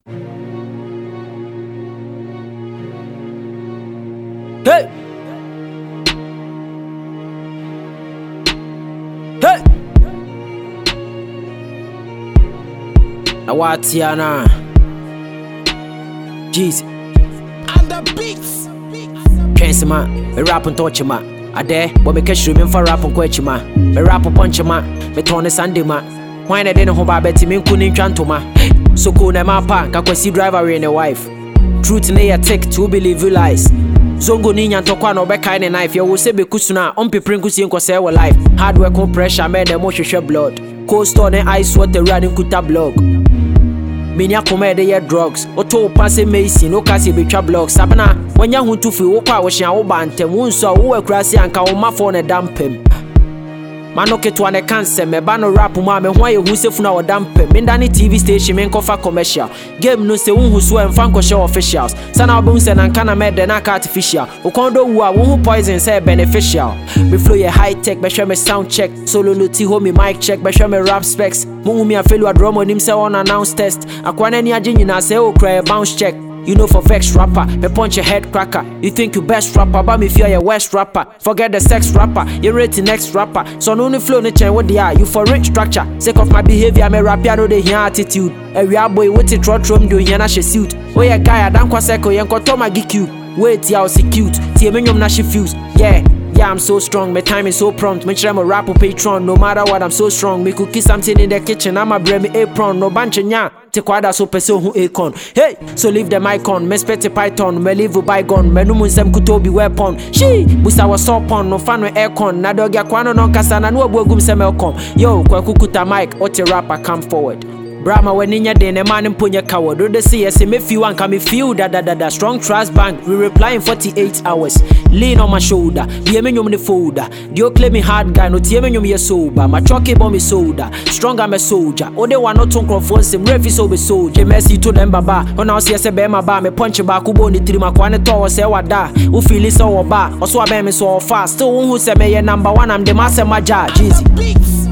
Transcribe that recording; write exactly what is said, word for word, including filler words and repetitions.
Hey! Hey! Now what's here now? Jeez. And the beats. Chance man, me rap and touch ma. I dare, but me catch you for rap and quench ma. Me rap and punch ma. Me turn the Sunday ma. Why na didn't home betty me couldn't chanto ma. So cool na my park, I see driver and a wife. Truth in a take to believe you lies. Zongo ninya ntokwa no beka ine knife ya wo se be kusuna on pepren kusie nkose we life hard work on pressure me dem mo hwehwe blood cold store ne ice water running kuta blog minya koma de ye drugs oto pass medicine o kase betwa blog sabna wanya huntufi wo kwa wo hia wo bantem wo nso wo akurase anka wo mafo ne dampem manoke to ane cancer me ba no rap ma me ho aye hu sefu na odampem me ndani T V station me nkofa commercial game no se hu so emfa nkoshe officials sana obum se na nka na me de na ka artificial ukondo wu a wo hu poison say beneficial me flow ye high tech be show me sound check solo no ti ho me mic check be show me rap specs mu hu me afelu adrum onim se on announce test akwana ni agye nyina se o cry bounce check. You know for vex rapper, me punch your head cracker. You think you best rapper, but me fear your worst rapper. Forget the sex rapper, you rate the next rapper. So no ni flow ni chain what they are. You for rich structure. Sake of my behavior, me rap ya no de here attitude. Every boy with it trot room do yana she suit. Oh yeah guy, I don't kwa seko yanko to my geek you. Wait ya si cute, tie me nyom na she fuse. Yeah. Yeah, I'm so strong, my time is so prompt. Make sure I'm a rapper patron, no matter what, I'm so strong. Me cook something in the kitchen, I'm a brain me apron, no bunch nya. Te kwada so person who acon. Hey, so leave the mic on, me spete python, me leave bygone, me no munsem kutobi weapon. She, busa was so pon, no fan with aircon. Na dog ya kwano no kasa na no bogum se melcom. Yo, kwa kukuta mic, ote rapper come forward. Brahma when in your day, a man in punya coward. Do the C S M if you want come feel da da da da strong trust bank. We reply in forty-eight hours. Lean on my shoulder, be a menu in the folder. Do claim me hard guy, no tear me me sober. My chalky bomb is soda. Strong I'm a soldier. Oh, they want not to confront some refi so be soldier. Mercy to them baba. On our C S M my bar, me punch back who bone the three my quantity or say what da. Who feel it so bar. Also I me so fast. Still who say me number one, I'm the master my judge. Easy.